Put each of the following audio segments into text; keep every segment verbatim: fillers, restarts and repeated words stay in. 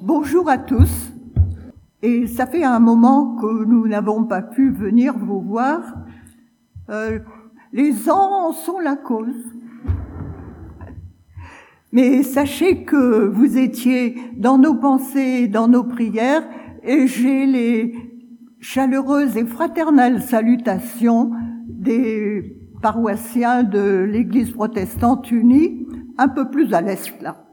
Bonjour à tous, et ça fait un moment que nous n'avons pas pu venir vous voir. Euh, les ans en sont la cause. Mais sachez que vous étiez dans nos pensées, dans nos prières, et j'ai les chaleureuses et fraternelles salutations des paroissiens de l'Église protestante unie, un peu plus à l'est là.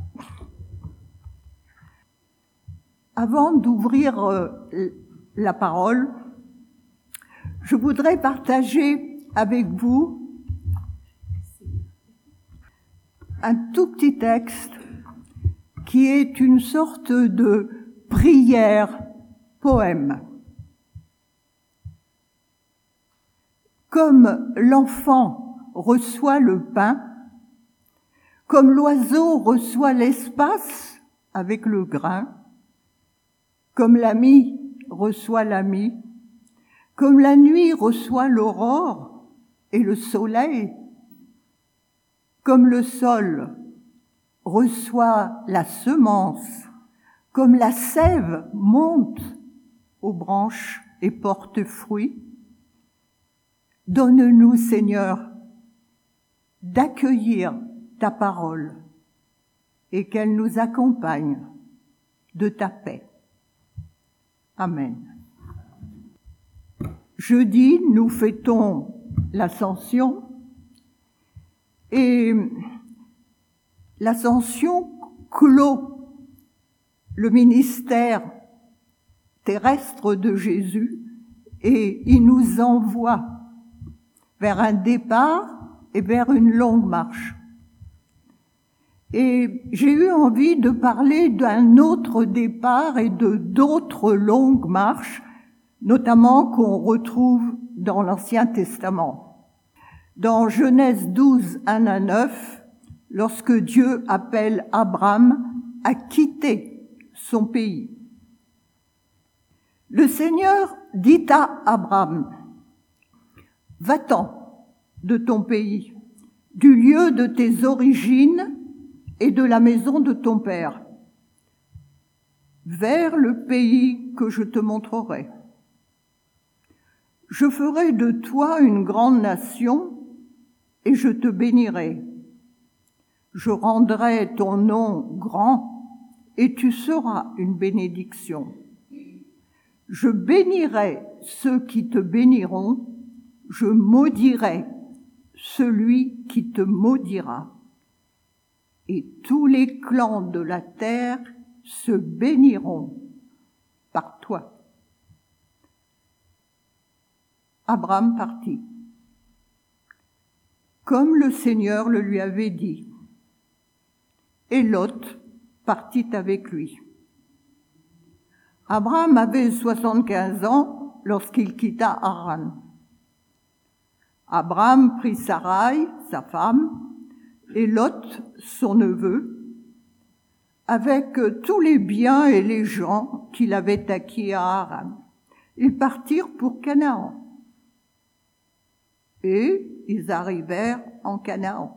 Avant d'ouvrir euh, la parole, je voudrais partager avec vous un tout petit texte qui est une sorte de prière, poème. Comme l'enfant reçoit le pain, comme l'oiseau reçoit l'espace avec le grain, comme l'ami reçoit l'ami, comme la nuit reçoit l'aurore et le soleil, comme le sol reçoit la semence, comme la sève monte aux branches et porte fruit, donne-nous, Seigneur, d'accueillir ta parole et qu'elle nous accompagne de ta paix. Amen. Jeudi, nous fêtons l'Ascension et l'Ascension clôt le ministère terrestre de Jésus et il nous envoie vers un départ et vers une longue marche. Et j'ai eu envie de parler d'un autre départ et de d'autres longues marches, notamment qu'on retrouve dans l'Ancien Testament. Dans Genèse douze, un à neuf, lorsque Dieu appelle Abraham à quitter son pays. Le Seigneur dit à Abraham, « Va-t'en de ton pays, du lieu de tes origines, et de la maison de ton père, vers le pays que je te montrerai. Je ferai de toi une grande nation et je te bénirai. Je rendrai ton nom grand et tu seras une bénédiction. Je bénirai ceux qui te béniront, je maudirai celui qui te maudira. Et tous les clans de la terre se béniront par toi. » Abraham partit, comme le Seigneur le lui avait dit, et Lot partit avec lui. Abraham avait soixante-quinze ans lorsqu'il quitta Haran. Abraham prit Sarai, sa femme, et Lot, son neveu, avec tous les biens et les gens qu'il avait acquis à Haran. Ils partirent pour Canaan. Et ils arrivèrent en Canaan.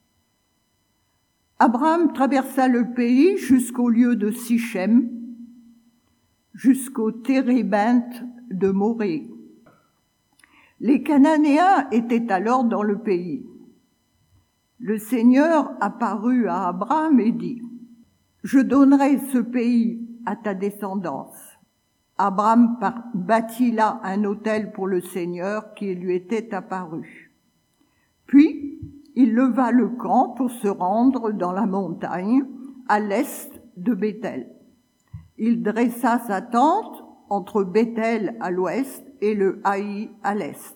Abraham traversa le pays jusqu'au lieu de Sichem, jusqu'au térébinthe de Morée. Les Cananéens étaient alors dans le pays. Le Seigneur apparut à Abraham et dit, « Je donnerai ce pays à ta descendance. » Abraham bâtit là un autel pour le Seigneur qui lui était apparu. Puis, il leva le camp pour se rendre dans la montagne, à l'est de Béthel. Il dressa sa tente entre Béthel à l'ouest et le Haï à l'est.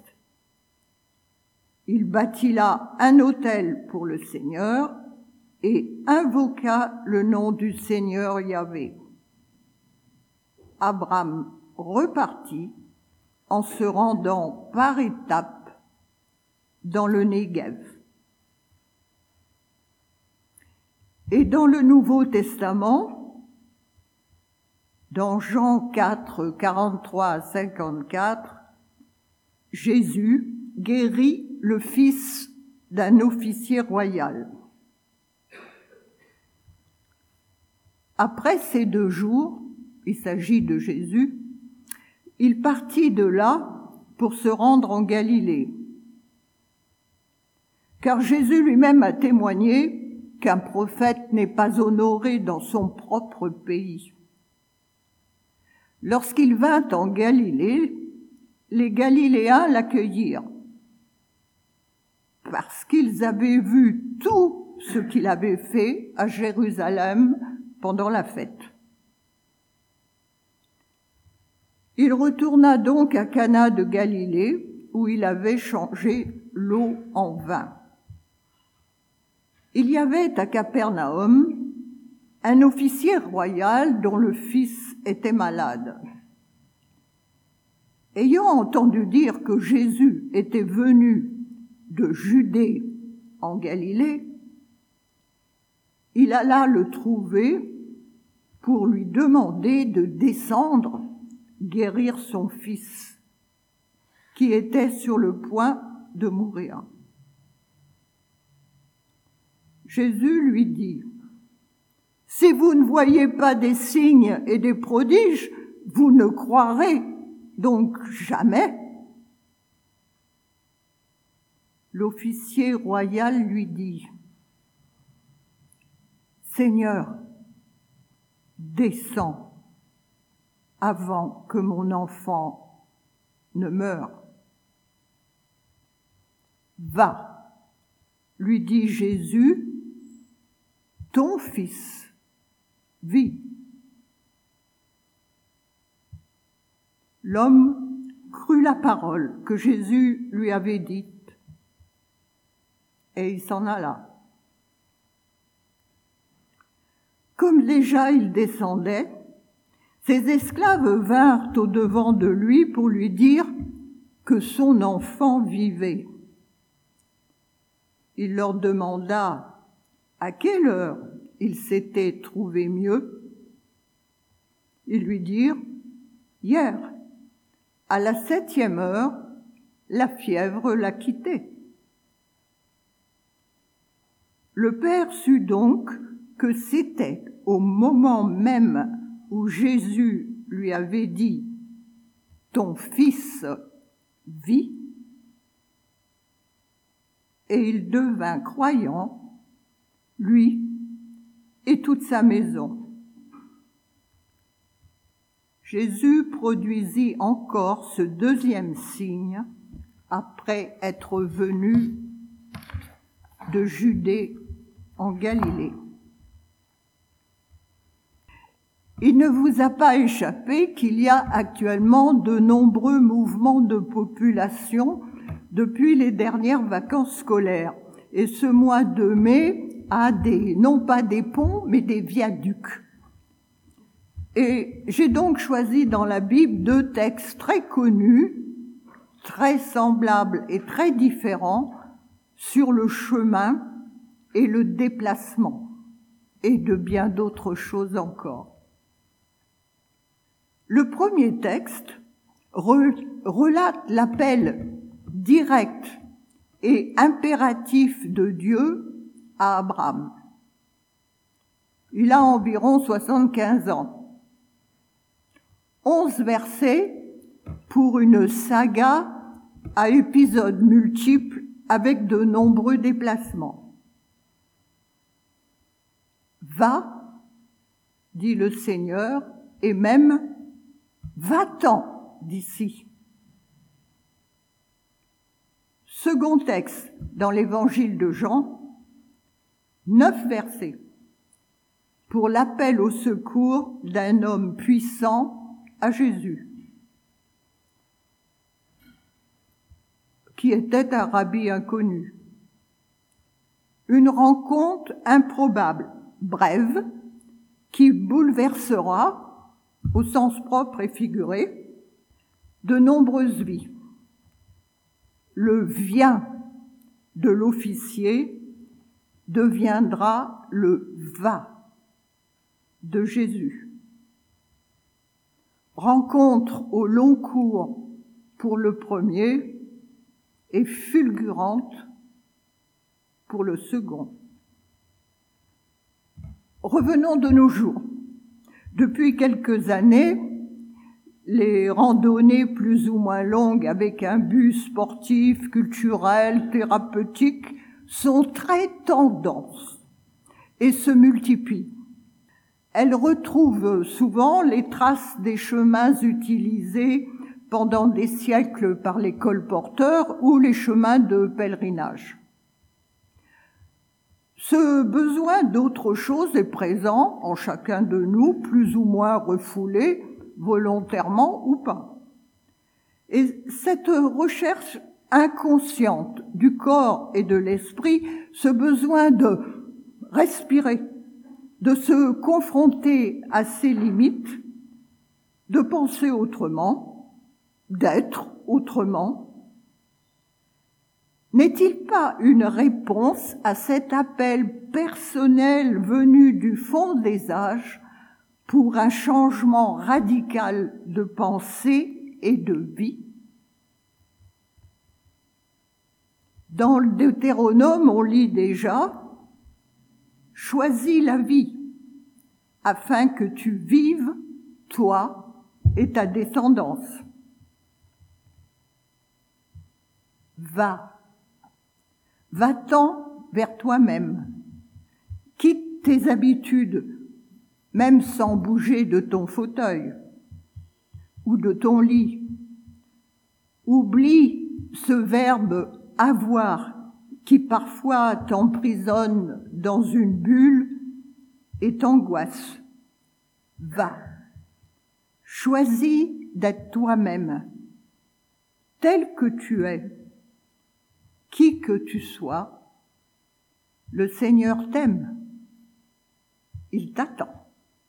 Il bâtit là un autel pour le Seigneur et invoqua le nom du Seigneur Yahvé. Abraham repartit en se rendant par étapes dans le Négev. Et dans le Nouveau Testament, dans Jean quatre, quarante-trois à cinquante-quatre, Jésus guérit le fils d'un officier royal. Après ces deux jours, il s'agit de Jésus, il partit de là pour se rendre en Galilée. Car Jésus lui-même a témoigné qu'un prophète n'est pas honoré dans son propre pays. Lorsqu'il vint en Galilée, les Galiléens l'accueillirent, parce qu'ils avaient vu tout ce qu'il avait fait à Jérusalem pendant la fête. Il retourna donc à Cana de Galilée, où il avait changé l'eau en vin. Il y avait à Capernaum un officier royal dont le fils était malade. Ayant entendu dire que Jésus était venu de Judée en Galilée, il alla le trouver pour lui demander de descendre guérir son fils, qui était sur le point de mourir. Jésus lui dit, « Si vous ne voyez pas des signes et des prodiges, vous ne croirez donc jamais. » L'officier royal lui dit, « Seigneur, descends avant que mon enfant ne meure. » « Va, lui dit Jésus, ton fils vit. » L'homme crut la parole que Jésus lui avait dite, et il s'en alla. Comme déjà il descendait, ses esclaves vinrent au-devant de lui pour lui dire que son enfant vivait. Il leur demanda à quelle heure il s'était trouvé mieux. Ils lui dirent, « Hier, à la septième heure, la fièvre l'a quitté. » Le père sut donc que c'était au moment même où Jésus lui avait dit « Ton fils vit », et il devint croyant, lui et toute sa maison. Jésus produisit encore ce deuxième signe après être venu de Judée en Galilée. Il ne vous a pas échappé qu'il y a actuellement de nombreux mouvements de population depuis les dernières vacances scolaires. Et ce mois de mai a des, non pas des ponts, mais des viaducs. Et j'ai donc choisi dans la Bible deux textes très connus, très semblables et très différents sur le chemin et le déplacement, et de bien d'autres choses encore. Le premier texte relate l'appel direct et impératif de Dieu à Abraham. Il a environ soixante-quinze ans. Onze versets pour une saga à épisodes multiples avec de nombreux déplacements. « Va, dit le Seigneur, et même « va-t'en d'ici ». Second texte dans l'évangile de Jean, neuf versets, pour l'appel au secours d'un homme puissant à Jésus, qui était un rabbi inconnu. Une rencontre improbable, brève, qui bouleversera, au sens propre et figuré, de nombreuses vies. Le « viens » de l'officier deviendra le « va » de Jésus. Rencontre au long cours pour le premier et fulgurante pour le second. Revenons de nos jours Depuis quelques années, les randonnées plus ou moins longues avec un but sportif, culturel, thérapeutique sont très tendance et se multiplient. Elles retrouvent souvent les traces des chemins utilisés pendant des siècles par les colporteurs ou les chemins de pèlerinage. Ce besoin d'autre chose est présent en chacun de nous, plus ou moins refoulé, volontairement ou pas. Et cette recherche inconsciente du corps et de l'esprit, ce besoin de respirer, de se confronter à ses limites, de penser autrement, d'être autrement, n'est-il pas une réponse à cet appel personnel venu du fond des âges pour un changement radical de pensée et de vie? Dans le Deutéronome, on lit déjà « Choisis la vie, afin que tu vives, toi et ta descendance. » Va. Va-t'en vers toi-même. Quitte tes habitudes, même sans bouger de ton fauteuil ou de ton lit. Oublie ce verbe « avoir » qui parfois t'emprisonne dans une bulle et t'angoisse. Va. Choisis d'être toi-même, tel que tu es. Qui que tu sois, le Seigneur t'aime. Il t'attend.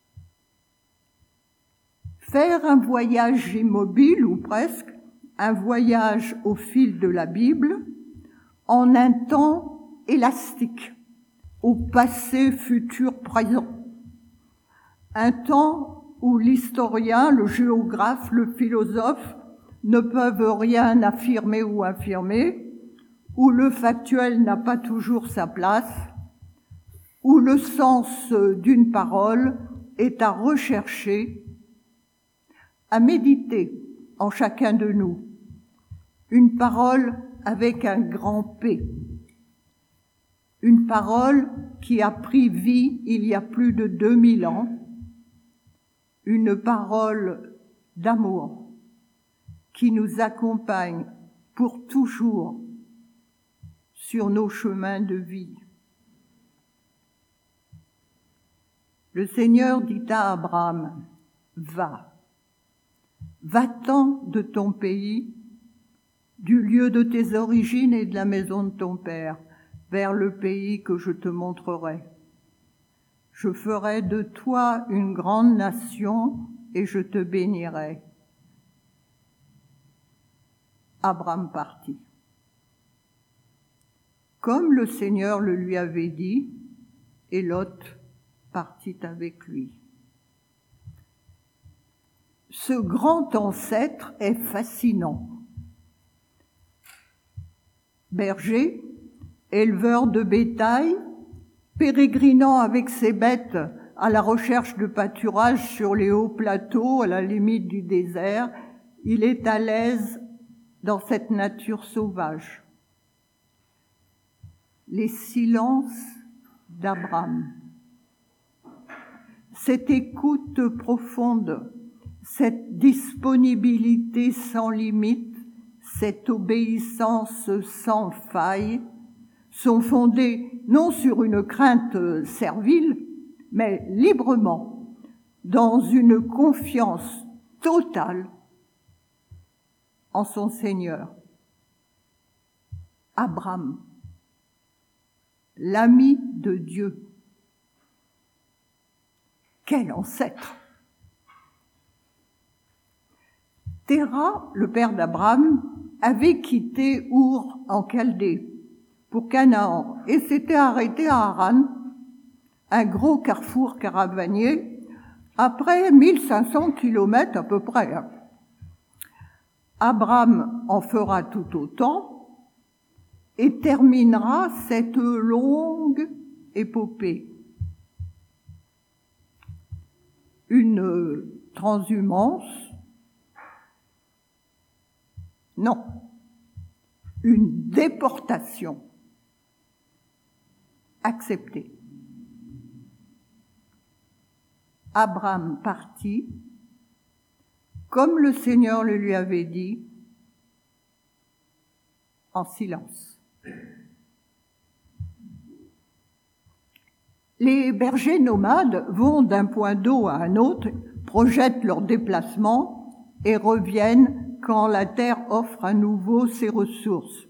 Faire un voyage immobile, ou presque, un voyage au fil de la Bible, en un temps élastique, au passé, futur, présent. Un temps où l'historien, le géographe, le philosophe ne peuvent rien affirmer ou infirmer, où le factuel n'a pas toujours sa place, où le sens d'une parole est à rechercher, à méditer en chacun de nous. Une parole avec un grand P. Une parole qui a pris vie il y a plus de deux mille ans. Une parole d'amour qui nous accompagne pour toujours sur nos chemins de vie. Le Seigneur dit à Abraham, « Va, va-t'en de ton pays, du lieu de tes origines et de la maison de ton père, vers le pays que je te montrerai. Je ferai de toi une grande nation et je te bénirai. » Abraham partit. Comme le Seigneur le lui avait dit, et Lot partit avec lui. Ce grand ancêtre est fascinant. Berger, éleveur de bétail, pérégrinant avec ses bêtes à la recherche de pâturage sur les hauts plateaux, à la limite du désert, il est à l'aise dans cette nature sauvage. Les silences d'Abraham. Cette écoute profonde, cette disponibilité sans limite, cette obéissance sans faille, sont fondées non sur une crainte servile, mais librement, dans une confiance totale en son Seigneur. Abraham, l'ami de Dieu. Quel ancêtre! Téra, le père d'Abraham, avait quitté Our en Chaldée pour Canaan et s'était arrêté à Haran, un gros carrefour caravanier, après mille cinq cents kilomètres à peu près. Abraham en fera tout autant et terminera cette longue épopée. une transhumance? Non, une déportation acceptée. Abraham partit, comme le Seigneur le lui avait dit, en silence. Les bergers nomades vont d'un point d'eau à un autre, projettent leur déplacement et reviennent quand la terre offre à nouveau ses ressources.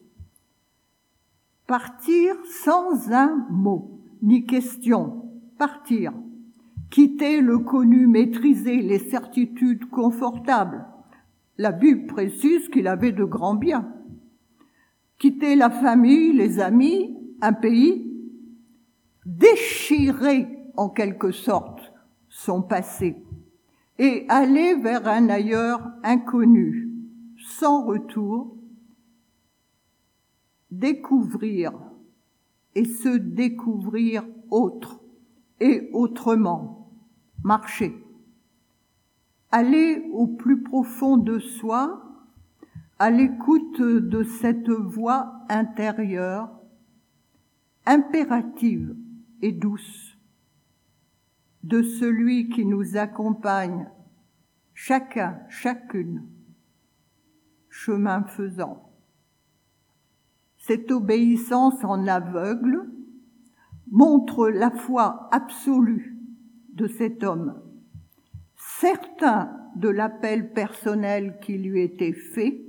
Partir sans un mot, ni question, partir. Quitter le connu maîtrisé, les certitudes confortables. La Bible précise qu'il avait de grands biens. Quitter la famille, les amis, un pays, déchirer en quelque sorte son passé et aller vers un ailleurs inconnu, sans retour, découvrir et se découvrir autre et autrement, marcher, aller au plus profond de soi, à l'écoute de cette voix intérieure, impérative et douce, de celui qui nous accompagne, chacun, chacune, chemin faisant. Cette obéissance en aveugle montre la foi absolue de cet homme, certain de l'appel personnel qui lui était fait,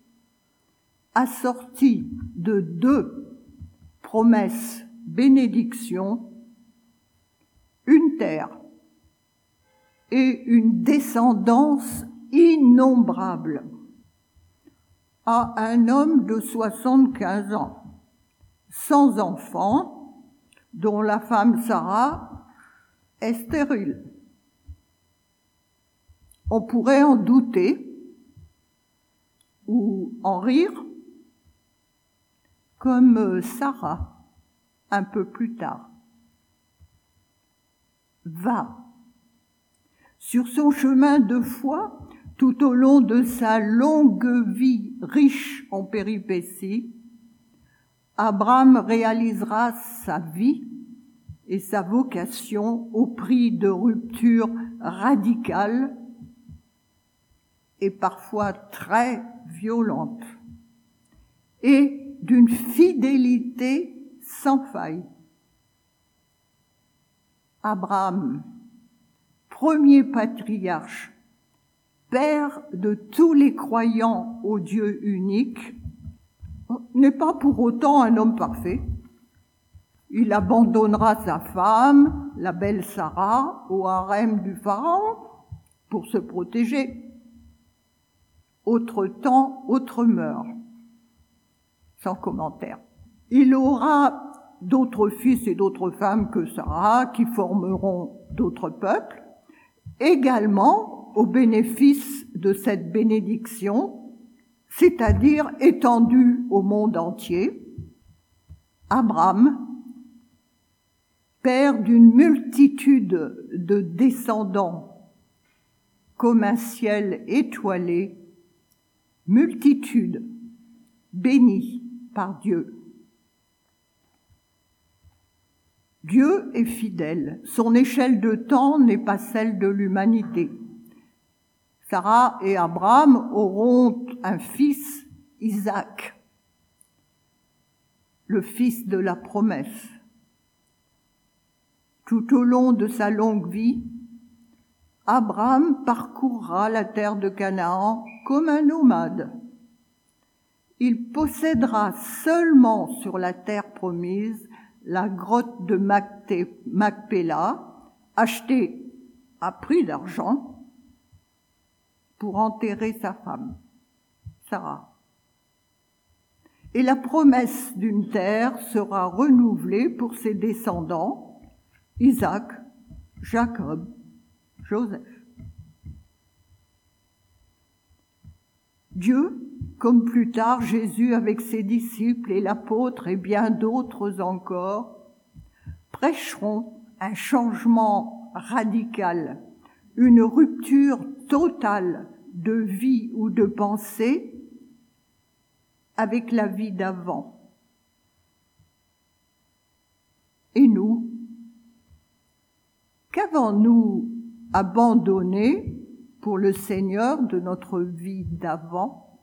assorti de deux promesses, bénédictions, une terre et une descendance innombrable à un homme de soixante-quinze ans, sans enfant, dont la femme Sarah est stérile. On pourrait en douter ou en rire, comme Sarah, un peu plus tard. Va. Sur son chemin de foi, tout au long de sa longue vie riche en péripéties, Abraham réalisera sa vie et sa vocation au prix de ruptures radicales et parfois très violentes, et d'une fidélité sans faille. Abraham, premier patriarche, père de tous les croyants au Dieu unique, n'est pas pour autant un homme parfait. Il abandonnera sa femme, la belle Sarah, au harem du Pharaon pour se protéger. Autre temps, autre mœurs. Sans commentaire. Il aura d'autres fils et d'autres femmes que Sarah qui formeront d'autres peuples, également au bénéfice de cette bénédiction, c'est-à-dire étendue au monde entier. Abraham, père d'une multitude de descendants, comme un ciel étoilé, multitude bénie par Dieu. Dieu est fidèle. Son échelle de temps n'est pas celle de l'humanité. Sarah et Abraham auront un fils, Isaac, le fils de la promesse. Tout au long de sa longue vie, Abraham parcourra la terre de Canaan comme un nomade. Il possédera seulement sur la terre promise la grotte de Macpéla, achetée à prix d'argent pour enterrer sa femme, Sarah. Et la promesse d'une terre sera renouvelée pour ses descendants, Isaac, Jacob, Joseph. Dieu, comme plus tard Jésus avec ses disciples et l'apôtre et bien d'autres encore, prêcheront un changement radical, une rupture totale de vie ou de pensée avec la vie d'avant. Et nous, qu'avons-nous abandonné pour le Seigneur de notre vie d'avant?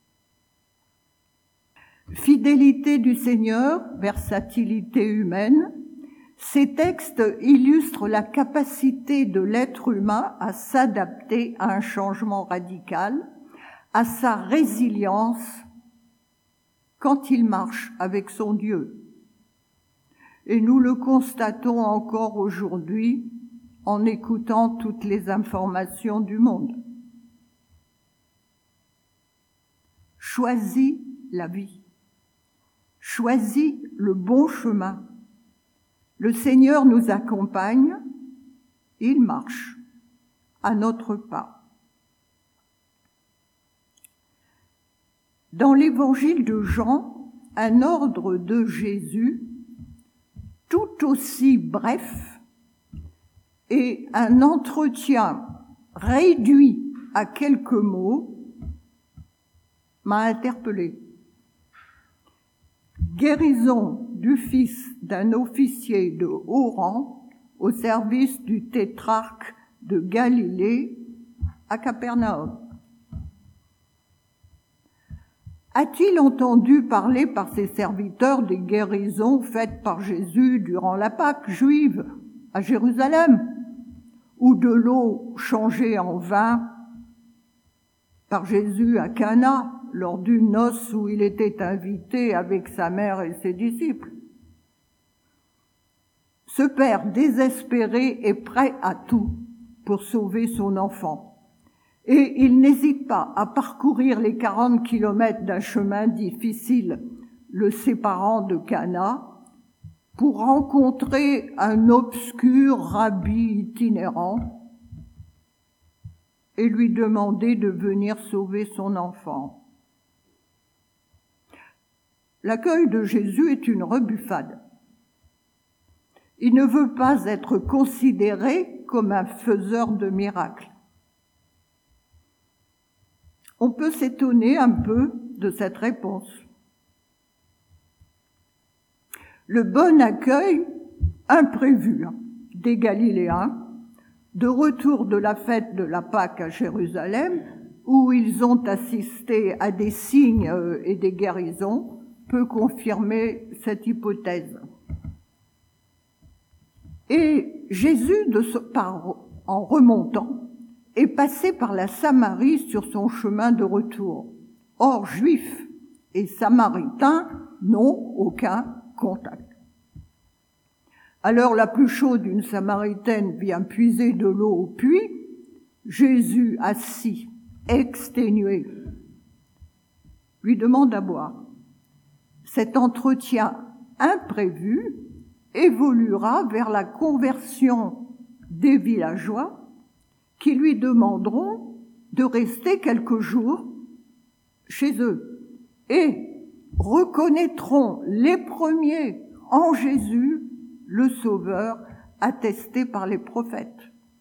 Fidélité du Seigneur, versatilité humaine, ces textes illustrent la capacité de l'être humain à s'adapter à un changement radical, à sa résilience quand il marche avec son Dieu. Et nous le constatons encore aujourd'hui en écoutant toutes les informations du monde. Choisis la vie. Choisis le bon chemin. Le Seigneur nous accompagne, il marche à notre pas. Dans l'évangile de Jean, un ordre de Jésus, tout aussi bref, et un entretien réduit à quelques mots, m'a interpellée. Guérison du fils d'un officier de haut rang au service du tétrarque de Galilée à Capernaum. A-t-il entendu parler par ses serviteurs des guérisons faites par Jésus durant la Pâque juive à Jérusalem, ou de l'eau changée en vin par Jésus à Cana lors d'une noce où il était invité avec sa mère et ses disciples? Ce père désespéré est prêt à tout pour sauver son enfant. Et il n'hésite pas à parcourir les quarante kilomètres d'un chemin difficile le séparant de Cana pour rencontrer un obscur rabbi itinérant et lui demander de venir sauver son enfant. L'accueil de Jésus est une rebuffade. Il ne veut pas être considéré comme un faiseur de miracles. On peut s'étonner un peu de cette réponse. Le bon accueil imprévu des Galiléens, de retour de la fête de la Pâque à Jérusalem, où ils ont assisté à des signes et des guérisons, peut confirmer cette hypothèse. Et Jésus, de ce, par, en remontant, est passé par la Samarie sur son chemin de retour. Or, Juifs et Samaritains n'ont aucun contact. À l'heure la plus chaude, une Samaritaine vient puiser de l'eau au puits. Jésus, assis, exténué, lui demande à boire. Cet entretien imprévu évoluera vers la conversion des villageois qui lui demanderont de rester quelques jours chez eux et reconnaîtront les premiers en Jésus, le Sauveur, attesté par les prophètes.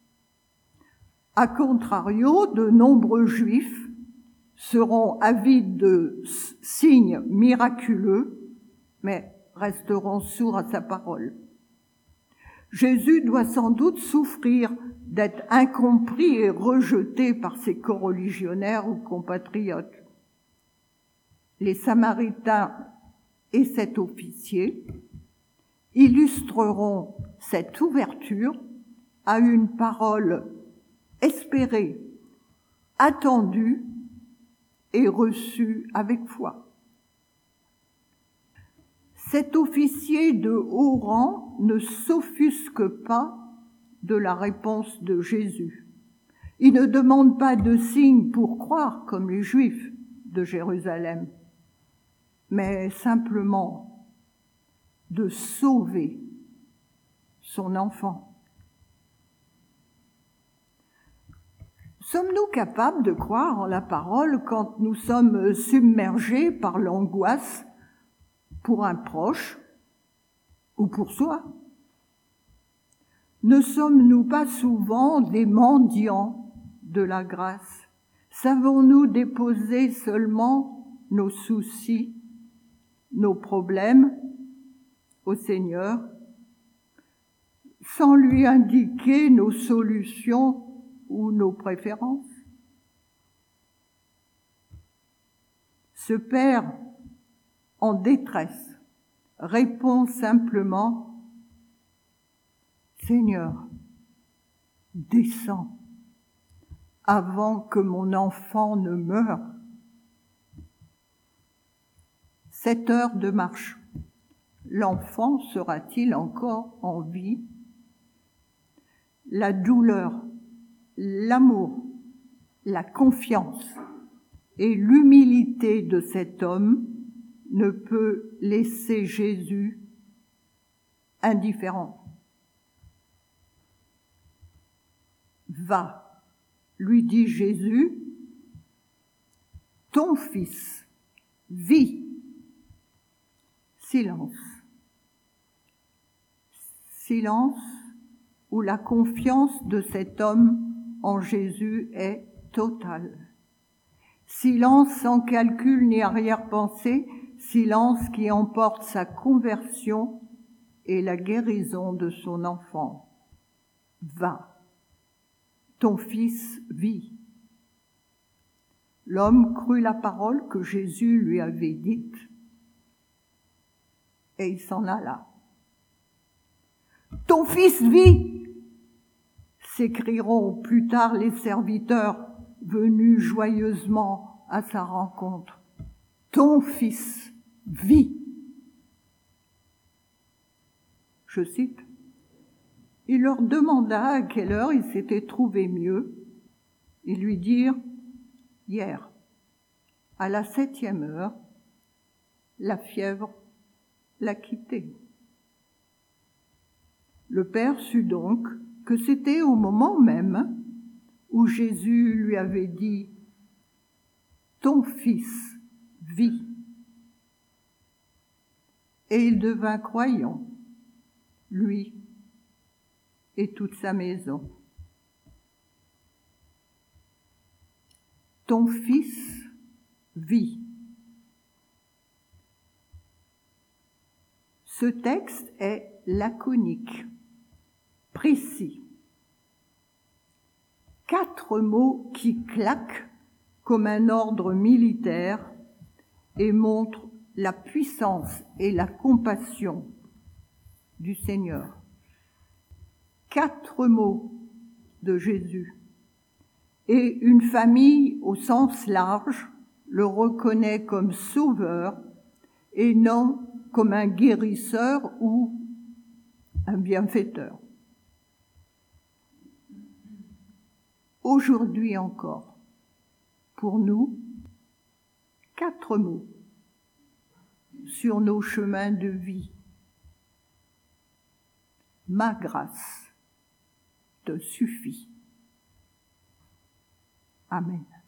A contrario, de nombreux Juifs seront avides de signes miraculeux, mais resteront sourds à sa parole. Jésus doit sans doute souffrir d'être incompris et rejeté par ses coreligionnaires ou compatriotes. Les Samaritains et cet officier illustreront cette ouverture à une parole espérée, attendue et reçue avec foi. Cet officier de haut rang ne s'offusque pas de la réponse de Jésus. Il ne demande pas de signe pour croire, comme les Juifs de Jérusalem, mais simplement de sauver son enfant. Sommes-nous capables de croire en la parole quand nous sommes submergés par l'angoisse pour un proche ou pour soi? Ne sommes-nous pas souvent des mendiants de la grâce? Savons-nous déposer seulement nos soucis, nos problèmes au Seigneur, sans lui indiquer nos solutions ou nos préférences? Ce Père en détresse répond simplement: Seigneur, descends avant que mon enfant ne meure. Sept heures de marche. L'enfant sera-t-il encore en vie? La douleur, l'amour, la confiance et l'humilité de cet homme ne peut laisser Jésus indifférent. Va, lui dit Jésus, ton fils vit. Silence. Silence où la confiance de cet homme en Jésus est totale. Silence sans calcul ni arrière-pensée, silence qui emporte sa conversion et la guérison de son enfant. Va, ton fils vit. L'homme crut la parole que Jésus lui avait dite et il s'en alla. Ton fils vit, s'écrieront plus tard les serviteurs venus joyeusement à sa rencontre. Ton fils vit. Je cite, il leur demanda à quelle heure il s'était trouvé mieux. Ils lui dirent, hier, à la septième heure, la fièvre l'a quitté. Le Père sut donc que c'était au moment même où Jésus lui avait dit « Ton fils vit ». Et il devint croyant, lui et toute sa maison. Ton fils vit. Ce texte est laconique, précis. Quatre mots qui claquent comme un ordre militaire et montrent la puissance et la compassion du Seigneur. Quatre mots de Jésus. Et une famille au sens large le reconnaît comme sauveur et non comme un guérisseur ou un bienfaiteur. Aujourd'hui encore, pour nous, quatre mots sur nos chemins de vie. Ma grâce te suffit. Amen.